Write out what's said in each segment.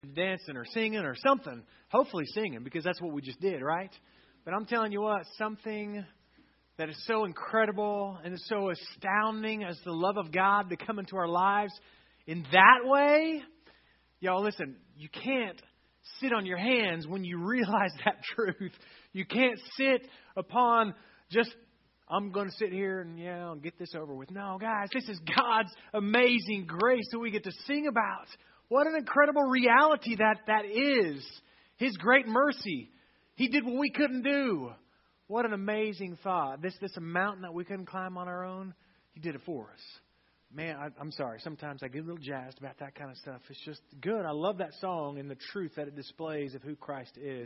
dancing or singing or something. Hopefully singing, because that's what we just did, right? But I'm telling you what, something that is so incredible and is so astounding as the love of God to come into our lives in that way. Y'all, listen, you can't sit on your hands when you realize that truth. You can't sit upon just, I'm going to sit here and, I'll get this over with. No, guys, this is God's amazing grace that we get to sing about. What an incredible reality that is. His great mercy. He did what we couldn't do. What an amazing thought. This mountain that we couldn't climb on our own, He did it for us. Man, I'm sorry. Sometimes I get a little jazzed about that kind of stuff. It's just good. I love that song and the truth that it displays of who Christ is.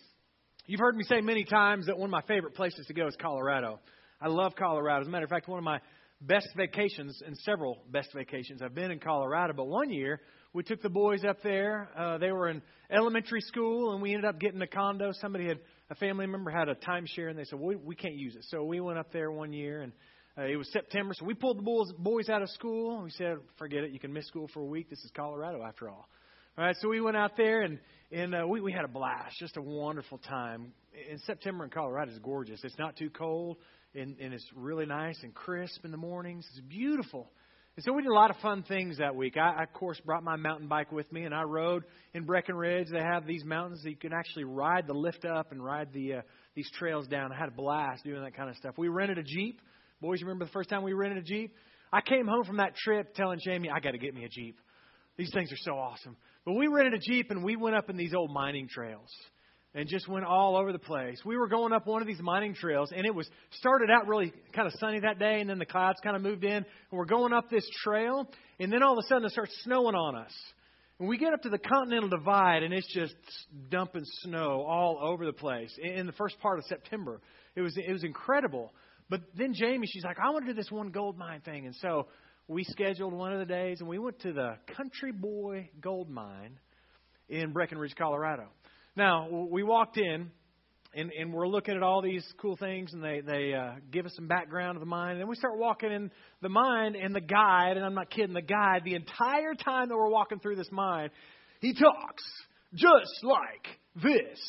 You've heard me say many times that one of my favorite places to go is Colorado. I love Colorado. As a matter of fact, one of my best vacations, and several best vacations, I've been in Colorado. But one year, we took the boys up there. They were in elementary school, and we ended up getting a condo. A family member had a timeshare, and they said, well, we can't use it. So we went up there one year, and it was September. So we pulled the boys out of school, and we said, forget it. You can miss school for a week. This is Colorado, after all. All right, so we went out there, and we had a blast, just a wonderful time. In September in Colorado is gorgeous. It's not too cold, and it's really nice and crisp in the mornings. It's beautiful. And so we did a lot of fun things that week. I, of course, brought my mountain bike with me, and I rode in Breckenridge. They have these mountains that you can actually ride the lift up and ride these trails down. I had a blast doing that kind of stuff. We rented a Jeep. Boys, remember the first time we rented a Jeep? I came home from that trip telling Jamie, I got to get me a Jeep. These things are so awesome. But we rented a Jeep, and we went up in these old mining trails and just went all over the place. We were going up one of these mining trails, and it started out really kind of sunny that day, and then the clouds kind of moved in, and we're going up this trail, and then all of a sudden it starts snowing on us. And we get up to the Continental Divide, and it's just dumping snow all over the place in the first part of September. It was incredible. But then Jamie, she's like, I want to do this one gold mine thing. And so we scheduled one of the days, and we went to the Country Boy Gold Mine in Breckenridge, Colorado. Now, we walked in, and we're looking at all these cool things, and they give us some background of the mine. And then we start walking in the mine, and the guide, and I'm not kidding, the guide, the entire time that we're walking through this mine, he talks just like this.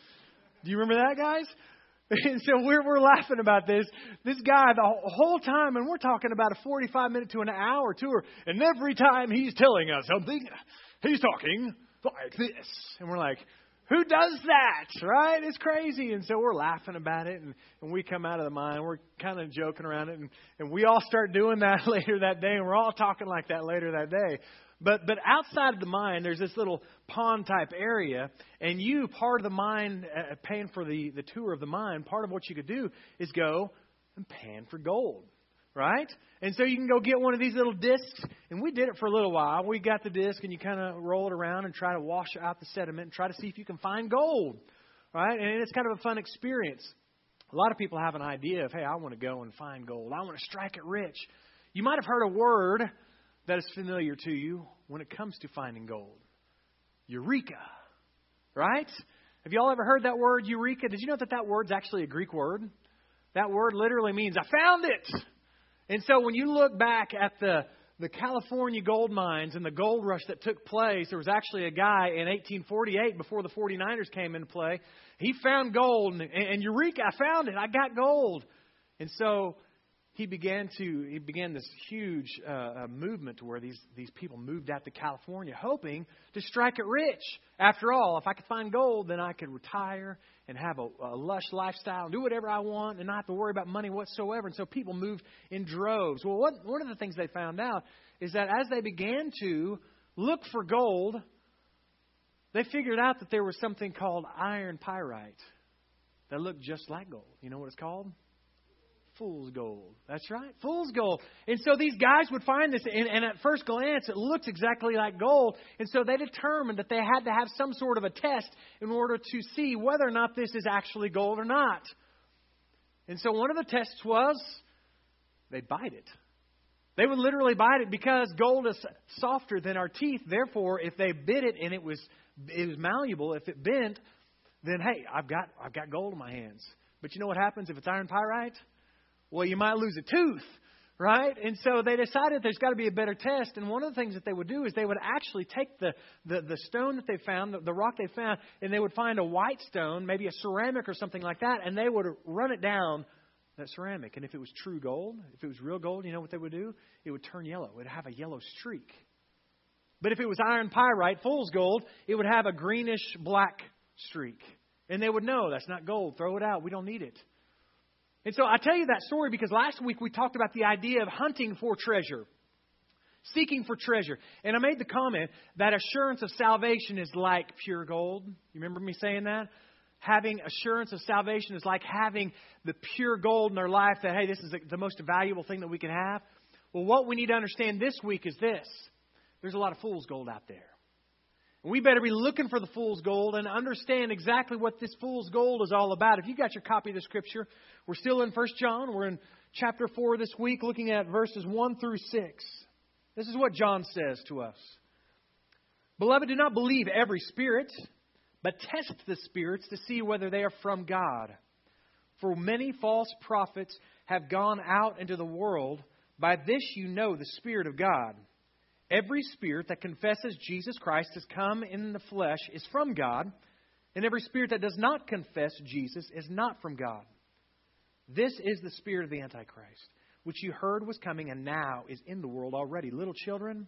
Do you remember that, guys? And so we're laughing about this. This guy, the whole time, and we're talking about a 45-minute to an hour tour, and every time he's telling us something, he's talking like this. And we're like, who does that, right? It's crazy. And so we're laughing about it, and we come out of the mine. We're kind of joking around it, and we all start doing that later that day, and we're all talking like that later that day. But outside of the mine, there's this little pond-type area, and part of the mine, paying for the tour of the mine, part of what you could do is go and pan for gold, right? And so you can go get one of these little discs, and we did it for a little while. We got the disc, and you kind of roll it around and try to wash out the sediment and try to see if you can find gold, right? And it's kind of a fun experience. A lot of people have an idea of, hey, I want to go and find gold. I want to strike it rich. You might have heard a word that is familiar to you when it comes to finding gold. Eureka, right? Have you all ever heard that word, eureka? Did you know that word's actually a Greek word? That word literally means, I found it. And so when you look back at the California gold mines and the gold rush that took place, there was actually a guy in 1848, before the 49ers came into play. He found gold, and eureka, I found it. I got gold. And so he began this huge movement to where these people moved out to California, hoping to strike it rich. After all, if I could find gold, then I could retire and have a lush lifestyle and do whatever I want and not have to worry about money whatsoever. And so people moved in droves. Well, one of the things they found out is that as they began to look for gold, they figured out that there was something called iron pyrite that looked just like gold. You know what it's called? Fool's gold. That's right. Fool's gold. And so these guys would find this, and at first glance, it looks exactly like gold. And so they determined that they had to have some sort of a test in order to see whether or not this is actually gold or not. And so one of the tests was they'd bite it. They would literally bite it because gold is softer than our teeth. Therefore, if they bit it and it was malleable, if it bent, then hey, I've got gold in my hands. But you know what happens if it's iron pyrite? Well, you might lose a tooth, right? And so they decided there's got to be a better test. And one of the things that they would do is they would actually take the stone that they found, the rock they found, and they would find a white stone, maybe a ceramic or something like that, and they would run it down that ceramic. And if it was true gold, if it was real gold, you know what they would do? It would turn yellow. It would have a yellow streak. But if it was iron pyrite, fool's gold, it would have a greenish black streak. And they would know that's not gold. Throw it out. We don't need it. And so I tell you that story because last week we talked about the idea of hunting for treasure, seeking for treasure. And I made the comment that assurance of salvation is like pure gold. You remember me saying that? Having assurance of salvation is like having the pure gold in our life that, hey, this is the most valuable thing that we can have. Well, what we need to understand this week is this. There's a lot of fool's gold out there. And we better be looking for the fool's gold and understand exactly what this fool's gold is all about. If you got your copy of the Scripture, we're still in 1 John. We're in chapter 4 this week, looking at verses 1 through 6. This is what John says to us. Beloved, do not believe every spirit, but test the spirits to see whether they are from God. For many false prophets have gone out into the world. By this you know the Spirit of God. Every spirit that confesses Jesus Christ has come in the flesh is from God, and every spirit that does not confess Jesus is not from God. This is the spirit of the Antichrist, which you heard was coming and now is in the world already. Little children,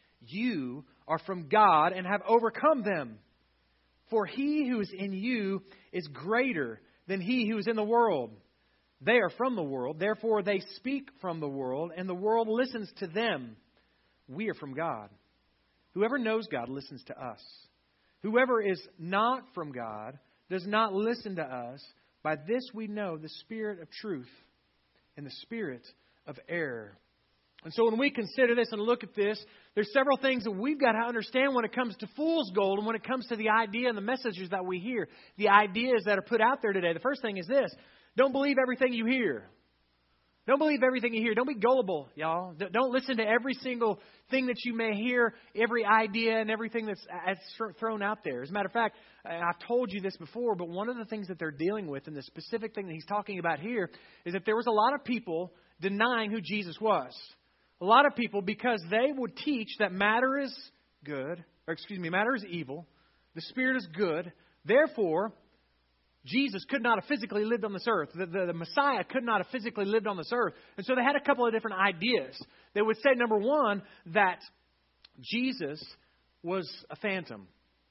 you are from God and have overcome them. For he who is in you is greater than he who is in the world. They are from the world, therefore they speak from the world, and the world listens to them. We are from God. Whoever knows God listens to us. Whoever is not from God does not listen to us. By this we know the spirit of truth and the spirit of error. And so when we consider this and look at this, there's several things that we've got to understand when it comes to fool's gold and when it comes to the idea and the messages that we hear, the ideas that are put out there today. The first thing is this. Don't believe everything you hear. Don't believe everything you hear. Don't be gullible, y'all. Don't listen to every single thing that you may hear, every idea and everything that's thrown out there. As a matter of fact, I've told you this before, but one of the things that they're dealing with, and the specific thing that he's talking about here, is that there was a lot of people denying who Jesus was. A lot of people, because they would teach that matter is matter is evil, the Spirit is good, therefore Jesus could not have physically lived on this earth. The Messiah could not have physically lived on this earth. And so they had a couple of different ideas. They would say, number one, that Jesus was a phantom.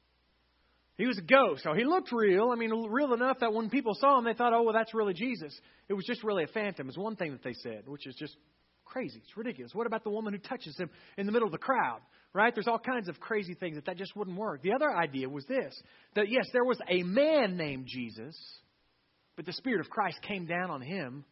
He was a ghost. So he looked real. I mean, real enough that when people saw him, they thought, oh, well, that's really Jesus. It was just really a phantom is one thing that they said, which is just crazy. It's ridiculous. What about the woman who touches him in the middle of the crowd? Right? There's all kinds of crazy things that just wouldn't work. The other idea was this, that yes, there was a man named Jesus, but the Spirit of Christ came down on him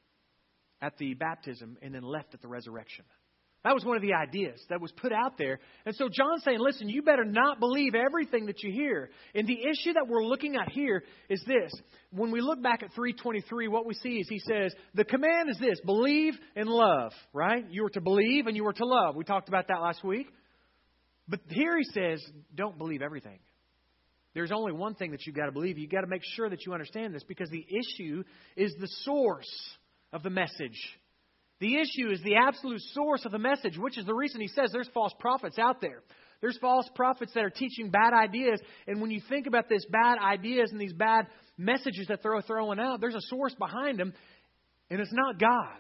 at the baptism and then left at the resurrection. That was one of the ideas that was put out there. And so John's saying, listen, you better not believe everything that you hear. And the issue that we're looking at here is this. When we look back at 3:23, what we see is he says, the command is this, believe and love, right? You are to believe and you are to love. We talked about that last week. But here he says, don't believe everything. There's only one thing that you've got to believe. You've got to make sure that you understand this because the issue is the source of the message. The issue is the absolute source of the message, which is the reason he says there's false prophets out there. There's false prophets that are teaching bad ideas. And when you think about this bad ideas and these bad messages that they're throwing out, there's a source behind them, and it's not God.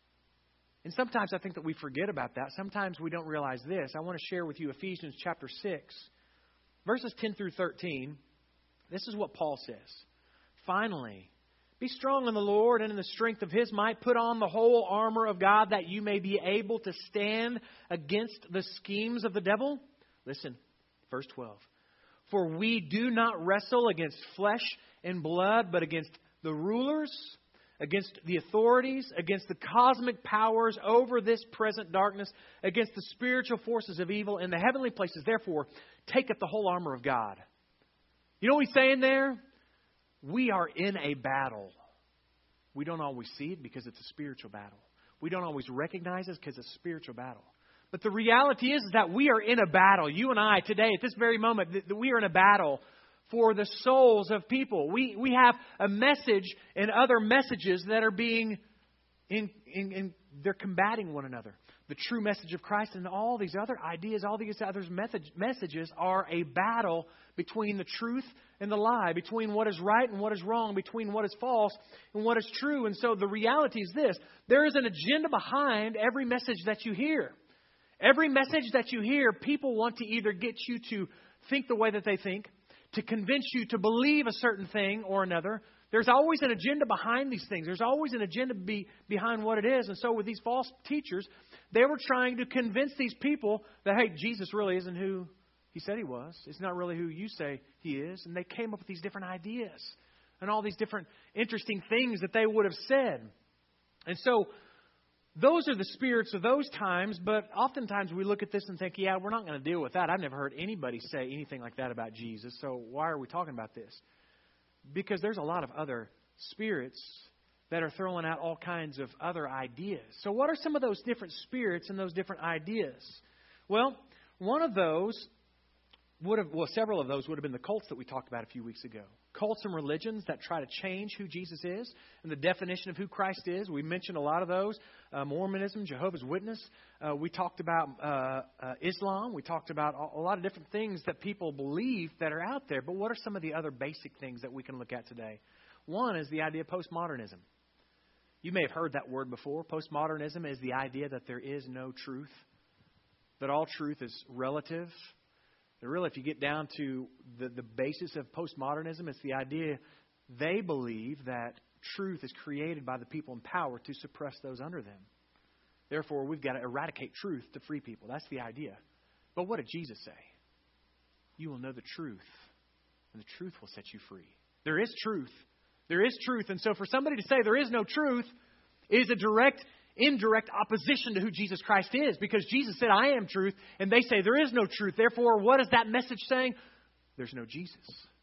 And sometimes I think that we forget about that. Sometimes we don't realize this. I want to share with you Ephesians chapter 6, verses 10 through 13. This is what Paul says. Finally, be strong in the Lord and in the strength of His might. Put on the whole armor of God that you may be able to stand against the schemes of the devil. Listen, verse 12. For we do not wrestle against flesh and blood, but against the rulers, against the authorities, against the cosmic powers over this present darkness, against the spiritual forces of evil in the heavenly places. Therefore, take up the whole armor of God. You know what he's saying there? We are in a battle. We don't always see it because it's a spiritual battle. We don't always recognize it because it's a spiritual battle. But the reality is that we are in a battle. You and I today, at this very moment, that we are in a battle for the souls of people. We have a message and other messages that are being they're combating one another. The true message of Christ and all these other ideas, all these other messages are a battle between the truth and the lie, between what is right and what is wrong, between what is false and what is true. And so the reality is this: there is an agenda behind every message that you hear. Every message that you hear, people want to either get you to think the way that they think, to convince you to believe a certain thing or another. There's always an agenda behind these things. There's always an agenda behind what it is. And so with these false teachers, they were trying to convince these people that, hey, Jesus really isn't who He said He was. It's not really who you say He is. And they came up with these different ideas and all these different interesting things that they would have said. And so those are the spirits of those times. But oftentimes we look at this and think, yeah, we're not going to deal with that. I've never heard anybody say anything like that about Jesus. So why are we talking about this? Because there's a lot of other spirits that are throwing out all kinds of other ideas. So what are some of those different spirits and those different ideas? Well, one of those several of those would have been the cults that we talked about a few weeks ago. Cults and religions that try to change who Jesus is and the definition of who Christ is. We mentioned a lot of those. Mormonism, Jehovah's Witness. We talked about Islam. We talked about a lot of different things that people believe that are out there. But what are some of the other basic things that we can look at today? One is the idea of postmodernism. You may have heard that word before. Postmodernism is the idea that there is no truth, that all truth is relative. And really, if you get down to the basis of postmodernism, it's the idea they believe that truth is created by the people in power to suppress those under them. Therefore, we've got to eradicate truth to free people. That's the idea. But what did Jesus say? You will know the truth, and the truth will set you free. There is truth. There is truth. And so for somebody to say there is no truth is a direct, indirect opposition to who Jesus Christ is. Because Jesus said, I am truth. And they say there is no truth. Therefore, what is that message saying? There's no Jesus.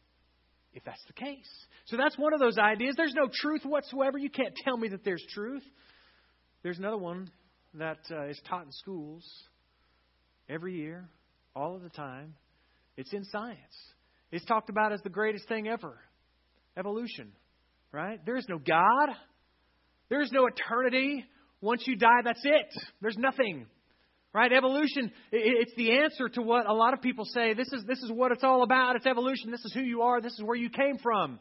If that's the case. So that's one of those ideas. There's no truth whatsoever. You can't tell me that there's truth. There's another one that is taught in schools every year, all of the time. It's in science. It's talked about as the greatest thing ever. Evolution. Right? There is no God. There is no eternity. Once you die, that's it. There's nothing. Right? Evolution, it's the answer to what a lot of people say. This is what it's all about. It's evolution. This is who you are. This is where you came from.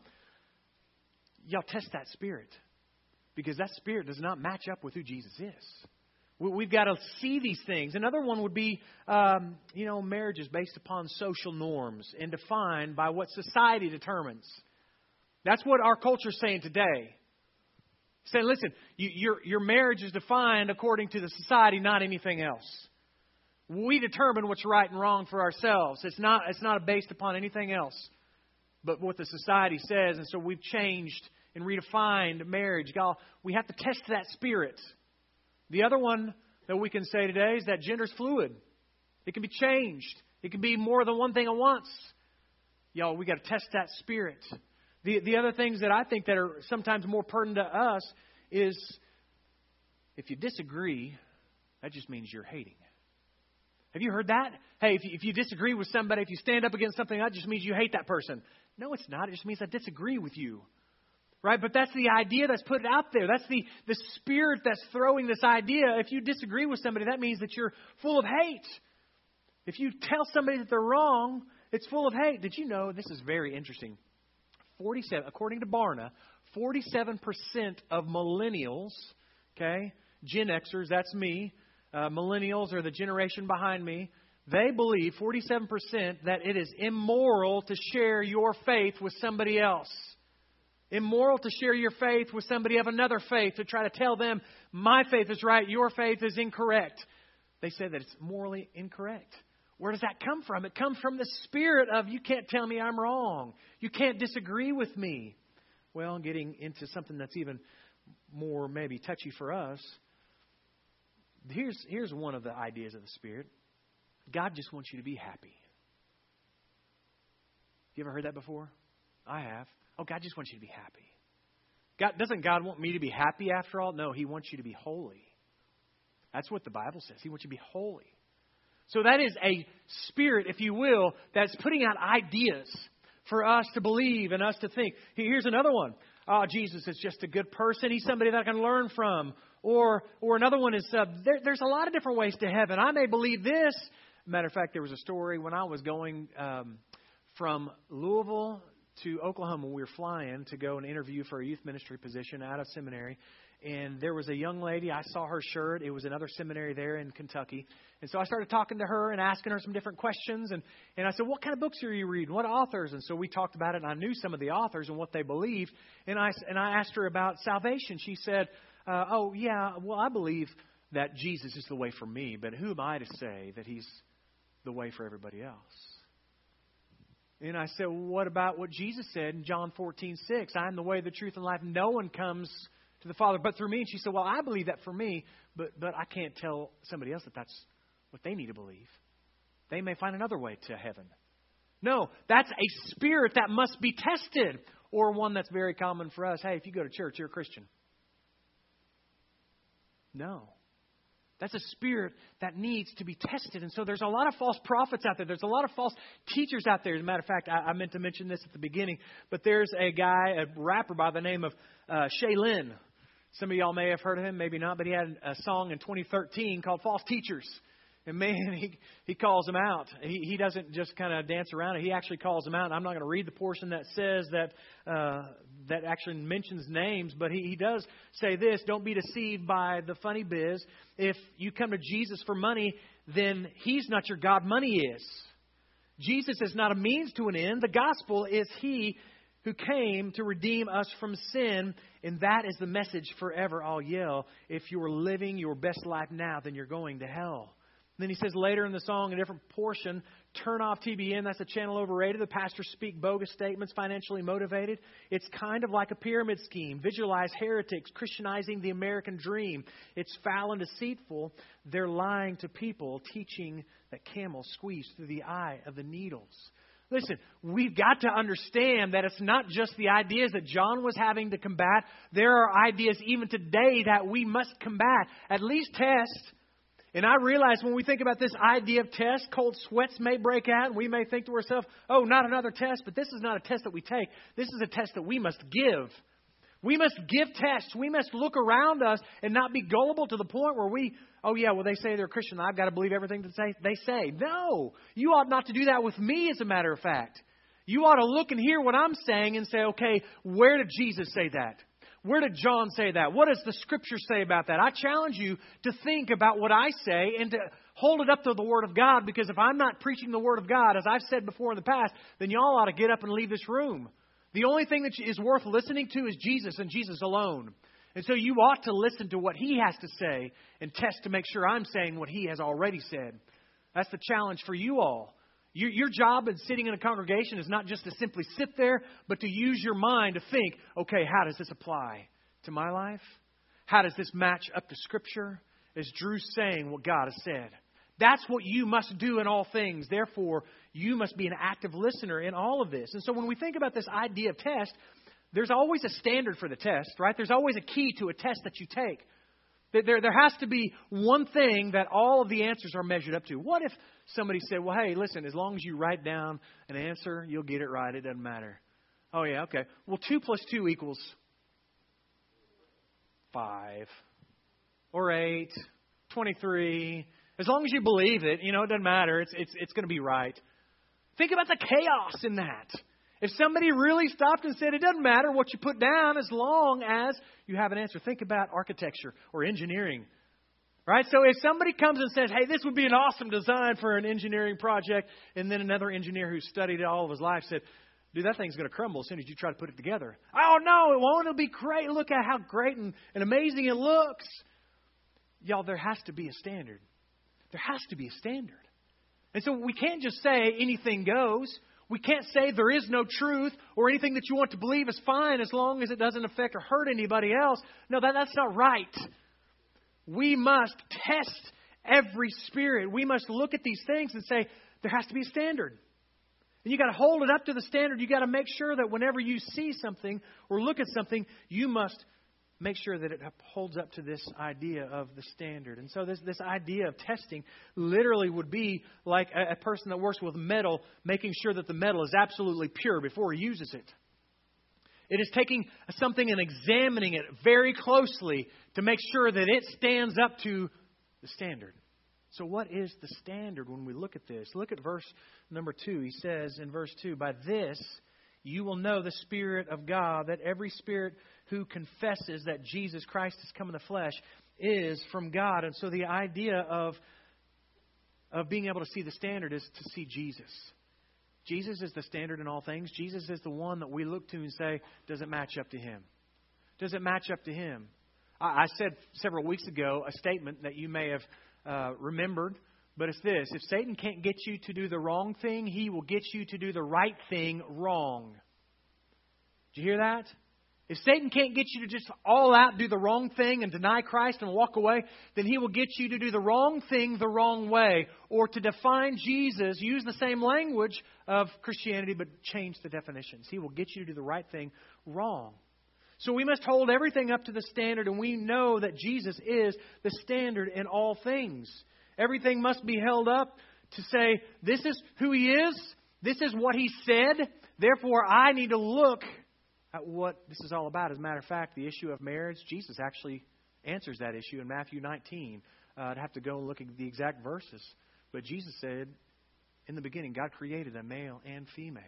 Y'all test that spirit. Because that spirit does not match up with who Jesus is. We've got to see these things. Another one would be, marriage is based upon social norms and defined by what society determines. That's what our culture is saying today. Saying, listen, your marriage is defined according to the society, not anything else. We determine what's right and wrong for ourselves. It's not based upon anything else but what the society says. And so we've changed and redefined marriage. God, we have to test that spirit. The other one that we can say today is that gender is fluid. It can be changed. It can be more than one thing at once. Y'all, we got to test that spirit. The other things that I think that are sometimes more pertinent to us is if you disagree, that just means you're hating. Have you heard that? Hey, if you disagree with somebody, if you stand up against something, that just means you hate that person. No, it's not. It just means I disagree with you. Right? But that's the idea that's put out there. That's the spirit that's throwing this idea. If you disagree with somebody, that means that you're full of hate. If you tell somebody that they're wrong, it's full of hate. Did you know, this is very interesting, according to Barna, 47% of millennials, okay, Gen Xers, that's me, millennials are the generation behind me, they believe, 47%, that it is immoral to share your faith with somebody else. Immoral to share your faith with somebody of another faith, to try to tell them, my faith is right, your faith is incorrect. They say that it's morally incorrect. Where does that come from? It comes from the spirit of, you can't tell me I'm wrong. You can't disagree with me. Well, getting into something that's even more maybe touchy for us, here's one of the ideas of the Spirit. God just wants you to be happy. You ever heard that before? I have. Oh, God just wants you to be happy. Doesn't God want me to be happy after all? No, He wants you to be holy. That's what the Bible says. He wants you to be holy. So that is a spirit, if you will, that's putting out ideas for us to believe and us to think. Here's another one. oh, Jesus is just a good person. He's somebody that I can learn from. Or another one is, there's a lot of different ways to heaven. I may believe this. Matter of fact, there was a story when I was going from Louisville to Oklahoma. We were flying to go and interview for a youth ministry position out of seminary. And there was a young lady. I saw her shirt. It was another seminary there in Kentucky. And so I started talking to her and asking her some different questions. And I said, what kind of books are you reading? What authors? And so we talked about it. And I knew some of the authors and what they believed. And I asked her about salvation. She said, oh, yeah, well, I believe that Jesus is the way for me. But who am I to say that He's the way for everybody else? And I said, well, what about what Jesus said in John 14:6? I am the way, the truth, and life. No one comes to the Father but through me. And she said, well, I believe that for me, but I can't tell somebody else that that's what they need to believe. They may find another way to heaven. No, that's a spirit that must be tested. Or one that's very common for us. Hey, if you go to church, you're a Christian. No. That's a spirit that needs to be tested. And so there's a lot of false prophets out there. There's a lot of false teachers out there. As a matter of fact, I meant to mention this at the beginning, but there's a guy, a rapper by the name of Shay Lynn. Some of y'all may have heard of him, maybe not, but he had a song in 2013 called False Teachers. And man, he calls them out. He doesn't just kind of dance around it. He actually calls them out. And I'm not going to read the portion that says that actually mentions names, but he does say this: don't be deceived by the funny biz. If you come to Jesus for money, then He's not your God. Money is. Jesus is not a means to an end. The gospel is He who came to redeem us from sin, and that is the message forever. I'll yell. If you are living your best life now, then you're going to hell. Then he says later in the song, a different portion, turn off TBN. That's a channel overrated. The pastors speak bogus statements, financially motivated. It's kind of like a pyramid scheme. Visualize heretics Christianizing the American dream. It's foul and deceitful. They're lying to people, teaching that camels squeeze through the eye of the needles. Listen, we've got to understand that it's not just the ideas that John was having to combat. There are ideas even today that we must combat, at least test. And I realize when we think about this idea of test, cold sweats may break out, and we may think to ourselves, oh, not another test. But this is not a test that we take. This is a test that we must give. We must give tests. We must look around us and not be gullible to the point where they say they're Christian. I've got to believe everything that they say. No, you ought not to do that with me, as a matter of fact. You ought to look and hear what I'm saying and say, okay, where did Jesus say that? Where did John say that? What does the Scripture say about that? I challenge you to think about what I say and to hold it up to the Word of God, because if I'm not preaching the Word of God, as I've said before in the past, then y'all ought to get up and leave this room. The only thing that is worth listening to is Jesus and Jesus alone. And so you ought to listen to what He has to say and test to make sure I'm saying what He has already said. That's the challenge for you all. Your job in sitting in a congregation is not just to simply sit there, but to use your mind to think, okay, how does this apply to my life? How does this match up to Scripture? Is Drew saying what God has said? That's what you must do in all things. Therefore, you must be an active listener in all of this. And so when we think about this idea of test, there's always a standard for the test, right? There's always a key to a test that you take. There has to be one thing that all of the answers are measured up to. What if somebody said, well, hey, listen, as long as you write down an answer, you'll get it right. It doesn't matter. Oh, yeah, okay. Well, 2 + 2 equals 5 or 8, 23. As long as you believe it, it doesn't matter. It's going to be right. Think about the chaos in that. If somebody really stopped and said, it doesn't matter what you put down as long as you have an answer. Think about architecture or engineering, right? So if somebody comes and says, hey, this would be an awesome design for an engineering project, and then another engineer who studied it all of his life said, dude, that thing's going to crumble as soon as you try to put it together. Oh, no, it won't. It'll be great. Look at how great and amazing it looks. Y'all, there has to be a standard. There has to be a standard. And so we can't just say anything goes. We can't say there is no truth or anything that you want to believe is fine as long as it doesn't affect or hurt anybody else. No, that's not right. We must test every spirit. We must look at these things and say there has to be a standard. And you got to hold it up to the standard. You got to make sure that whenever you see something or look at something, you must make sure that it holds up to this idea of the standard. And so this idea of testing literally would be like a person that works with metal, making sure that the metal is absolutely pure before he uses it. It is taking something and examining it very closely to make sure that it stands up to the standard. So what is the standard when we look at this? Look at verse number 2. He says in verse 2, by this you will know the Spirit of God, that every spirit who confesses that Jesus Christ has come in the flesh is from God. And so the idea of being able to see the standard is to see Jesus. Jesus is the standard in all things. Jesus is the one that we look to and say, does it match up to Him? Does it match up to Him? I said several weeks ago a statement that you may have remembered, but it's this: if Satan can't get you to do the wrong thing, he will get you to do the right thing wrong. Did you hear that? If Satan can't get you to just all out do the wrong thing and deny Christ and walk away, then he will get you to do the wrong thing the wrong way, or to define Jesus, use the same language of Christianity, but change the definitions. He will get you to do the right thing wrong. So we must hold everything up to the standard, and we know that Jesus is the standard in all things. Everything must be held up to say, this is who He is, this is what He said, therefore I need to look at what this is all about. As a matter of fact, the issue of marriage, Jesus actually answers that issue in Matthew 19. I'd have to go and look at the exact verses. But Jesus said, in the beginning, God created a male and female.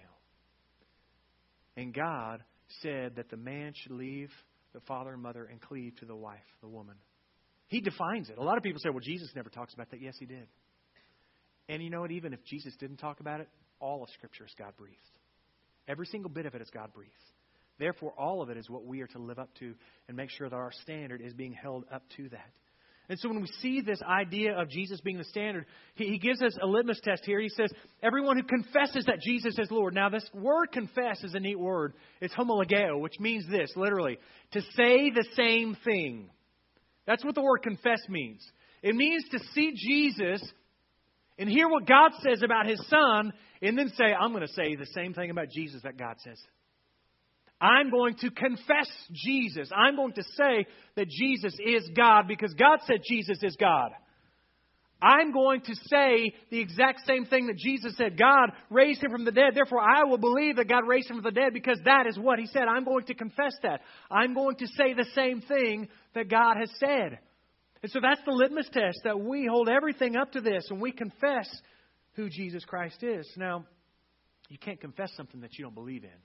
And God said that the man should leave the father and mother and cleave to the wife, the woman. He defines it. A lot of people say, well, Jesus never talks about that. Yes, He did. And you know what? Even if Jesus didn't talk about it, all of Scripture is God-breathed. Every single bit of it is God-breathed. Therefore, all of it is what we are to live up to and make sure that our standard is being held up to that. And so when we see this idea of Jesus being the standard, he gives us a litmus test here. He says, everyone who confesses that Jesus is Lord. Now, this word confess is a neat word. It's homologeo, which means this, literally, to say the same thing. That's what the word confess means. It means to see Jesus and hear what God says about His Son, and then say, I'm going to say the same thing about Jesus that God says. I'm going to confess Jesus. I'm going to say that Jesus is God because God said Jesus is God. I'm going to say the exact same thing that Jesus said. God raised Him from the dead. Therefore, I will believe that God raised Him from the dead because that is what He said. I'm going to confess that. I'm going to say the same thing that God has said. And so that's the litmus test, that we hold everything up to this and we confess who Jesus Christ is. Now, you can't confess something that you don't believe in.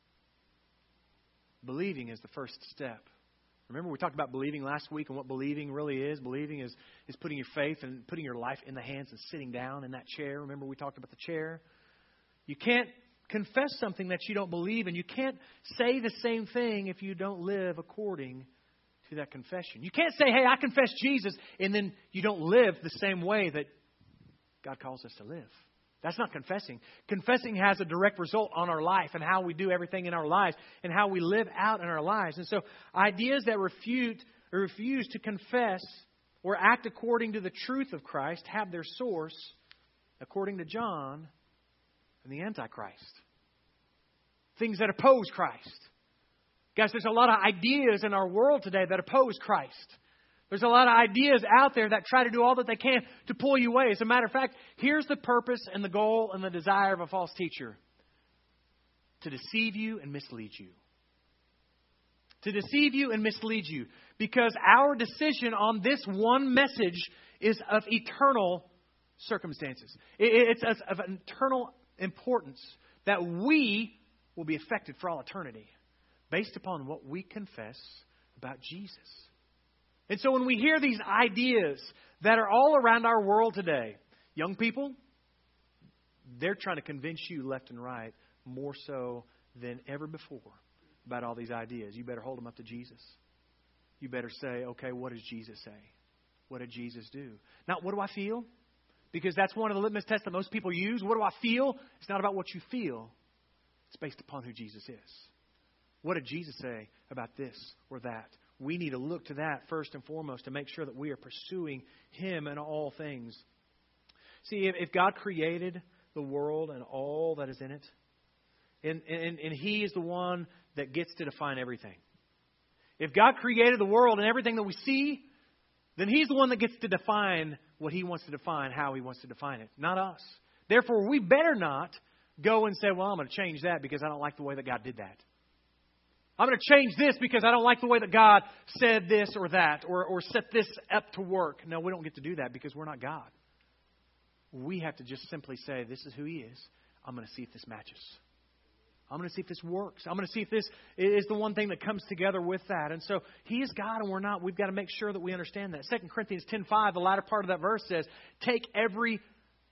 Believing is the first step. Remember, we talked about believing last week and what believing really is. Believing is putting your faith and putting your life in the hands and sitting down in that chair. Remember, we talked about the chair. You can't confess something that you don't believe in. You can't say the same thing if you don't live according to that confession. You can't say, hey, I confess Jesus, and then you don't live the same way that God calls us to live. That's not confessing. Confessing has a direct result on our life and how we do everything in our lives and how we live out in our lives. And so ideas that refuse to confess or act according to the truth of Christ have their source, according to John, in the Antichrist. Things that oppose Christ. Guys, there's a lot of ideas in our world today that oppose Christ. There's a lot of ideas out there that try to do all that they can to pull you away. As a matter of fact, here's the purpose and the goal and the desire of a false teacher: to deceive you and mislead you. To deceive you and mislead you. Because our decision on this one message is of eternal circumstances. It's of eternal importance that we will be affected for all eternity based upon what we confess about Jesus. And so when we hear these ideas that are all around our world today, young people, they're trying to convince you left and right more so than ever before about all these ideas. You better hold them up to Jesus. You better say, okay, what does Jesus say? What did Jesus do? Not what do I feel? Because that's one of the litmus tests that most people use. What do I feel? It's not about what you feel. It's based upon who Jesus is. What did Jesus say about this or that? We need to look to that first and foremost to make sure that we are pursuing Him in all things. See, if God created the world and all that is in it, and He is the one that gets to define everything. If God created the world and everything that we see, then He's the one that gets to define what He wants to define, how He wants to define it, not us. Therefore, we better not go and say, well, I'm going to change that because I don't like the way that God did that. I'm going to change this because I don't like the way that God said this or that or set this up to work. No, we don't get to do that because we're not God. We have to just simply say, this is who He is. I'm going to see if this matches. I'm going to see if this works. I'm going to see if this is the one thing that comes together with that. And so He is God and we're not. We've got to make sure that we understand that. 2 Corinthians 10:5, the latter part of that verse says, take every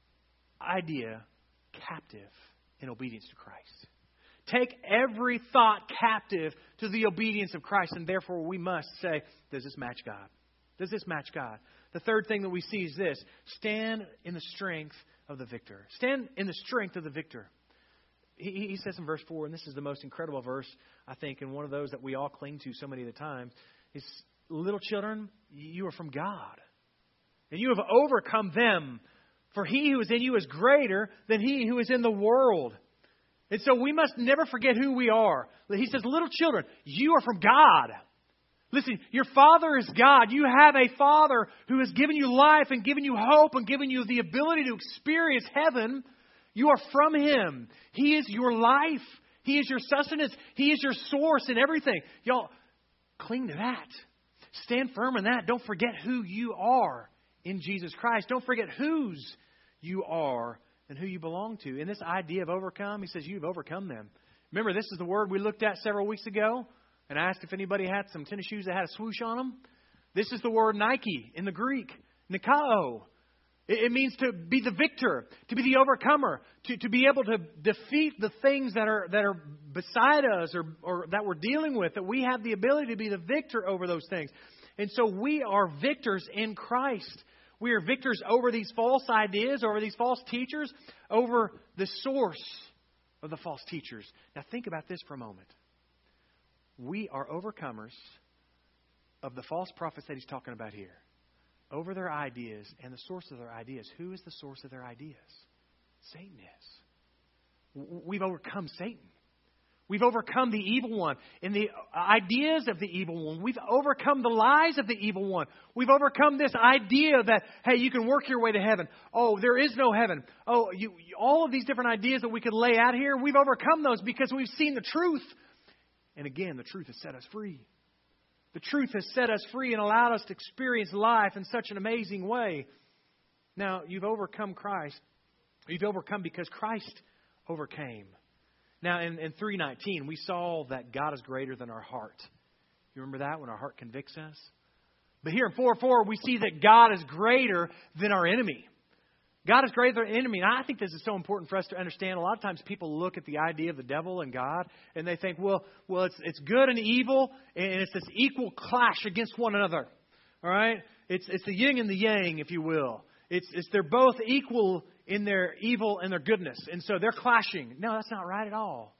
idea captive in obedience to Christ. Take every thought captive to the obedience of Christ. And therefore we must say, does this match God? Does this match God? The third thing that we see is this. Stand in the strength of the victor. Stand in the strength of the victor. He says in verse 4, and this is the most incredible verse, I think, and one of those that we all cling to so many of the times, is, little children, you are from God. And you have overcome them. For He who is in you is greater than he who is in the world. And so we must never forget who we are. He says, little children, you are from God. Listen, your Father is God. You have a Father who has given you life and given you hope and given you the ability to experience heaven. You are from Him. He is your life. He is your sustenance. He is your source in everything. Y'all, cling to that. Stand firm in that. Don't forget who you are in Jesus Christ. Don't forget whose you are and who you belong to. In this idea of overcome, He says you've overcome them. Remember, this is the word we looked at several weeks ago. And I asked if anybody had some tennis shoes that had a swoosh on them. This is the word Nike in the Greek. Nikao. It means to be the victor, to be the overcomer, to be able to defeat the things that are beside us or that we're dealing with, that we have the ability to be the victor over those things. And so we are victors in Christ. We are victors over these false ideas, over these false teachers, over the source of the false teachers. Now think about this for a moment. We are overcomers of the false prophets that He's talking about here. Over their ideas and the source of their ideas. Who is the source of their ideas? Satan is. We've overcome Satan. We've overcome the evil one and the ideas of the evil one. We've overcome the lies of the evil one. We've overcome this idea that, hey, you can work your way to heaven. Oh, there is no heaven. Oh, all of these different ideas that we could lay out here, we've overcome those because we've seen the truth. And again, the truth has set us free. The truth has set us free and allowed us to experience life in such an amazing way. Now, you've overcome Christ. You've overcome because Christ overcame. Now, in 3:19, we saw that God is greater than our heart. You remember that when our heart convicts us? But here in 4:4, we see that God is greater than our enemy. God is greater than our enemy. And I think this is so important for us to understand. A lot of times people look at the idea of the devil and God and they think, well, it's good and evil and it's this equal clash against one another. All right? It's the yin and the yang, if you will. It's they're both equal in their evil and their goodness. And so they're clashing. No, that's not right at all.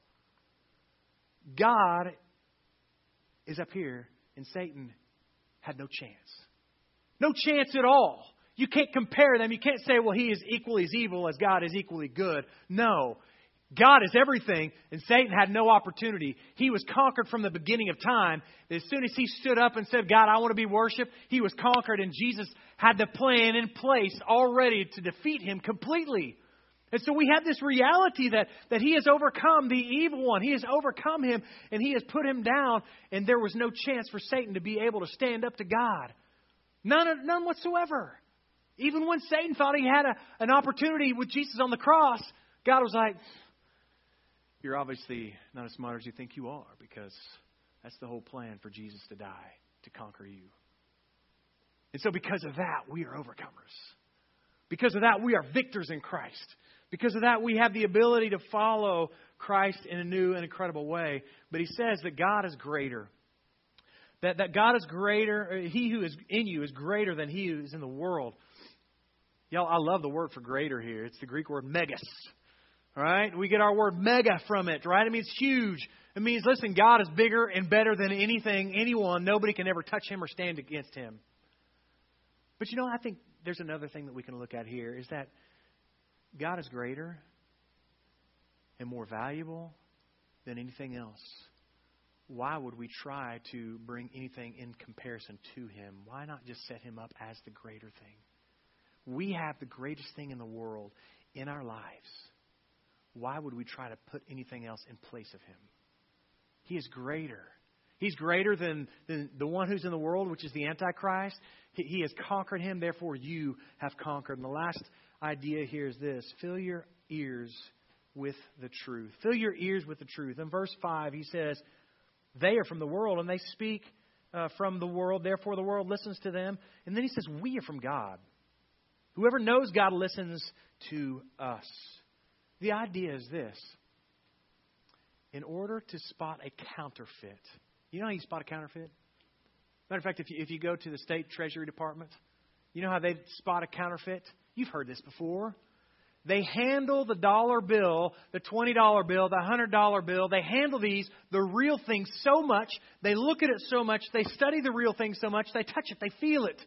God is up here and Satan had no chance. No chance at all. You can't compare them. You can't say, well, he is equally as evil as God is equally good. No. God is everything, and Satan had no opportunity. He was conquered from the beginning of time. As soon as he stood up and said, God, I want to be worshipped, he was conquered, and Jesus had the plan in place already to defeat him completely. And so we have this reality that he has overcome the evil one. He has overcome him, and he has put him down, and there was no chance for Satan to be able to stand up to God. None whatsoever. Even when Satan thought he had an opportunity with Jesus on the cross, God was like, you're obviously not as smart as you think you are, because that's the whole plan for Jesus to die, to conquer you. And so because of that, we are overcomers. Because of that, we are victors in Christ. Because of that, we have the ability to follow Christ in a new and incredible way. But He says that God is greater. That God is greater. He who is in you is greater than he who is in the world. Y'all, I love the word for greater here. It's the Greek word megas. All right? We get our word mega from it, right? It means huge. It means, listen, God is bigger and better than anything, anyone. Nobody can ever touch Him or stand against Him. But I think there's another thing that we can look at here is that God is greater and more valuable than anything else. Why would we try to bring anything in comparison to Him? Why not just set Him up as the greater thing? We have the greatest thing in the world in our lives. Why would we try to put anything else in place of Him? He is greater. He's greater than the one who's in the world, which is the Antichrist. He has conquered him, therefore you have conquered. And the last idea here is this: fill your ears with the truth. Fill your ears with the truth. In verse 5, he says, they are from the world and they speak from the world, therefore the world listens to them. And then he says, we are from God. Whoever knows God listens to us. The idea is this: in order to spot a counterfeit, you know how you spot a counterfeit? Matter of fact, if you go to the State Treasury Department, you know how they spot a counterfeit? You've heard this before. They handle the dollar bill, the $20 bill, the $100 bill. They handle these, the real thing, so much. They look at it so much. They study the real thing so much. They touch it. They feel it.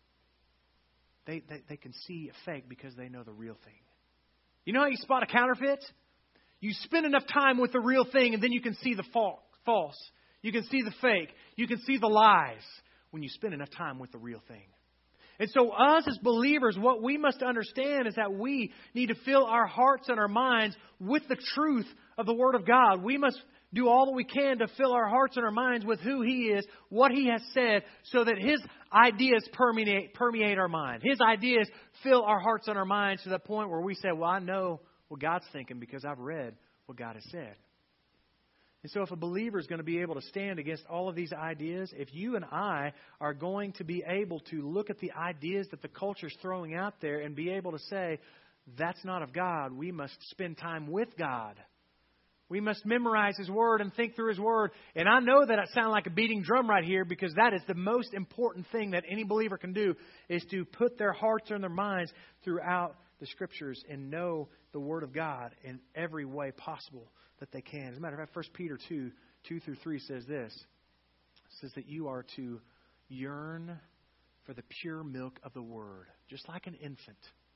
They can see a fake because they know the real thing. You know how you spot a counterfeit? You spend enough time with the real thing, and then you can see the false. You can see the fake. You can see the lies when you spend enough time with the real thing. And so us as believers, what we must understand is that we need to fill our hearts and our minds with the truth of the Word of God. We must do all that we can to fill our hearts and our minds with who He is, what He has said, so that His ideas permeate our mind. His ideas fill our hearts and our minds to the point where we say, well, I know what God's thinking because I've read what God has said. And so if a believer is going to be able to stand against all of these ideas, if you and I are going to be able to look at the ideas that the culture is throwing out there and be able to say, that's not of God, we must spend time with God. We must memorize His Word and think through His Word. And I know that I sound like a beating drum right here, because that is the most important thing that any believer can do, is to put their hearts and their minds throughout the Scriptures and know the Word of God in every way possible that they can. As a matter of fact, 1 Peter 2:2-3 says this. It says that you are to yearn for the pure milk of the Word, just like an infant,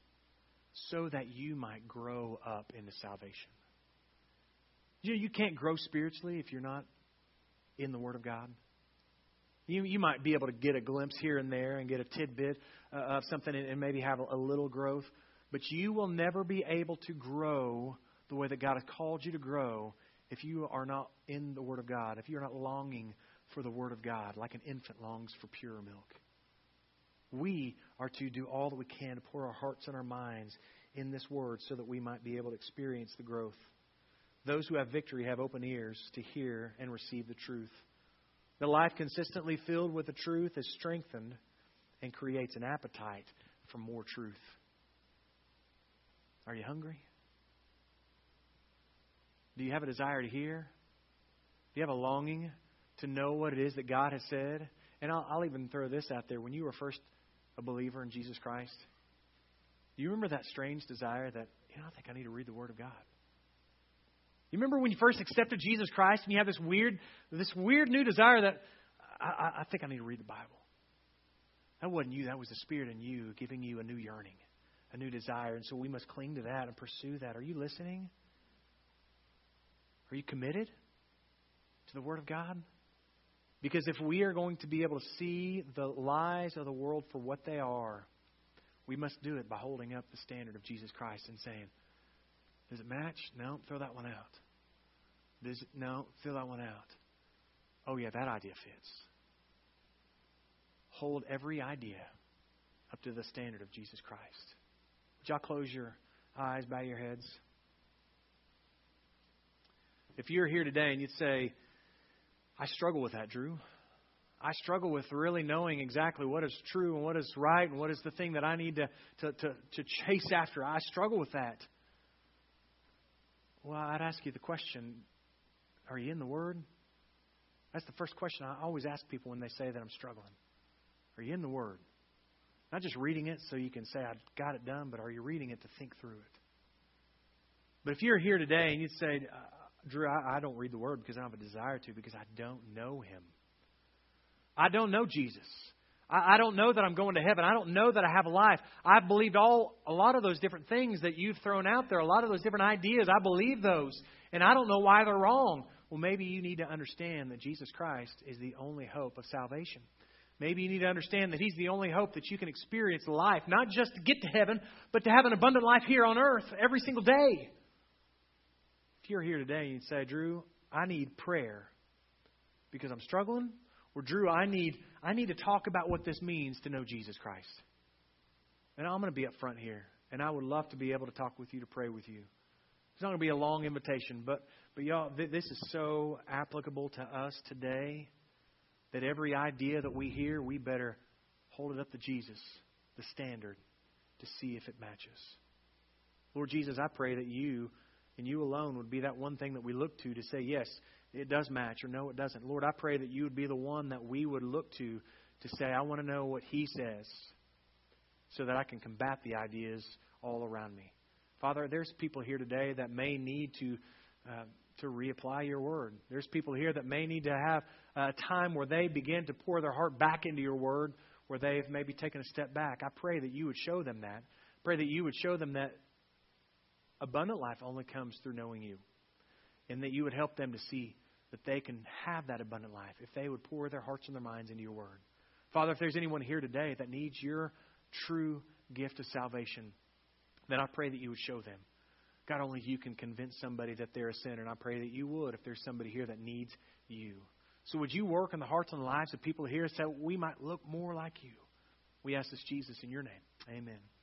so that you might grow up into salvation. You can't grow spiritually if you're not in the Word of God. You might be able to get a glimpse here and there and get a tidbit of something and maybe have a little growth. But you will never be able to grow the way that God has called you to grow if you are not in the Word of God, if you're not longing for the Word of God like an infant longs for pure milk. We are to do all that we can to pour our hearts and our minds in this Word so that we might be able to experience the growth. Those who have victory have open ears to hear and receive the truth. The life consistently filled with the truth is strengthened and creates an appetite for more truth. Are you hungry? Do you have a desire to hear? Do you have a longing to know what it is that God has said? And I'll even throw this out there. When you were first a believer in Jesus Christ, do you remember that strange desire that, I think I need to read the Word of God? You remember when you first accepted Jesus Christ and you have this weird new desire that I think I need to read the Bible? That wasn't you. That was the Spirit in you giving you a new yearning, a new desire. And so we must cling to that and pursue that. Are you listening? Are you committed to the Word of God? Because if we are going to be able to see the lies of the world for what they are, we must do it by holding up the standard of Jesus Christ and saying, does it match? No, throw that one out. No, throw that one out. Oh yeah, that idea fits. Hold every idea up to the standard of Jesus Christ. Would y'all close your eyes, bow your heads? If you're here today and you'd say, I struggle with that, Drew. I struggle with really knowing exactly what is true and what is right and what is the thing that I need to chase after. I struggle with that. Well, I'd ask you the question, are you in the Word? That's the first question I always ask people when they say that I'm struggling. Are you in the Word? Not just reading it so you can say, I got it done, but are you reading it to think through it? But if you're here today and you'd say, Drew, I don't read the Word because I don't have a desire to, because I don't know Him. I don't know Jesus. I don't know that I'm going to heaven. I don't know that I have a life. I've believed a lot of those different things that you've thrown out there, a lot of those different ideas. I believe those, and I don't know why they're wrong. Well, maybe you need to understand that Jesus Christ is the only hope of salvation. Maybe you need to understand that He's the only hope that you can experience life, not just to get to heaven, but to have an abundant life here on earth every single day. If you're here today and you'd say, Drew, I need prayer because I'm struggling, or Drew, I need to talk about what this means to know Jesus Christ. And I'm going to be up front here, and I would love to be able to talk with you, to pray with you. It's not going to be a long invitation, but y'all, this is so applicable to us today that every idea that we hear, we better hold it up to Jesus, the standard, to see if it matches. Lord Jesus, I pray that you and you alone would be that one thing that we look to say, yes, it does match, or no, it doesn't. Lord, I pray that you would be the one that we would look to say, I want to know what He says so that I can combat the ideas all around me. Father, there's people here today that may need to reapply your word. There's people here that may need to have a time where they begin to pour their heart back into your word, where they've maybe taken a step back. I pray that you would show them that. Pray that you would show them that abundant life only comes through knowing you, and that you would help them to see that they can have that abundant life if they would pour their hearts and their minds into your word. Father, if there's anyone here today that needs your true gift of salvation, then I pray that you would show them. God, only you can convince somebody that they're a sinner, and I pray that you would if there's somebody here that needs you. So would you work in the hearts and the lives of people here so we might look more like you? We ask this, Jesus, in your name. Amen.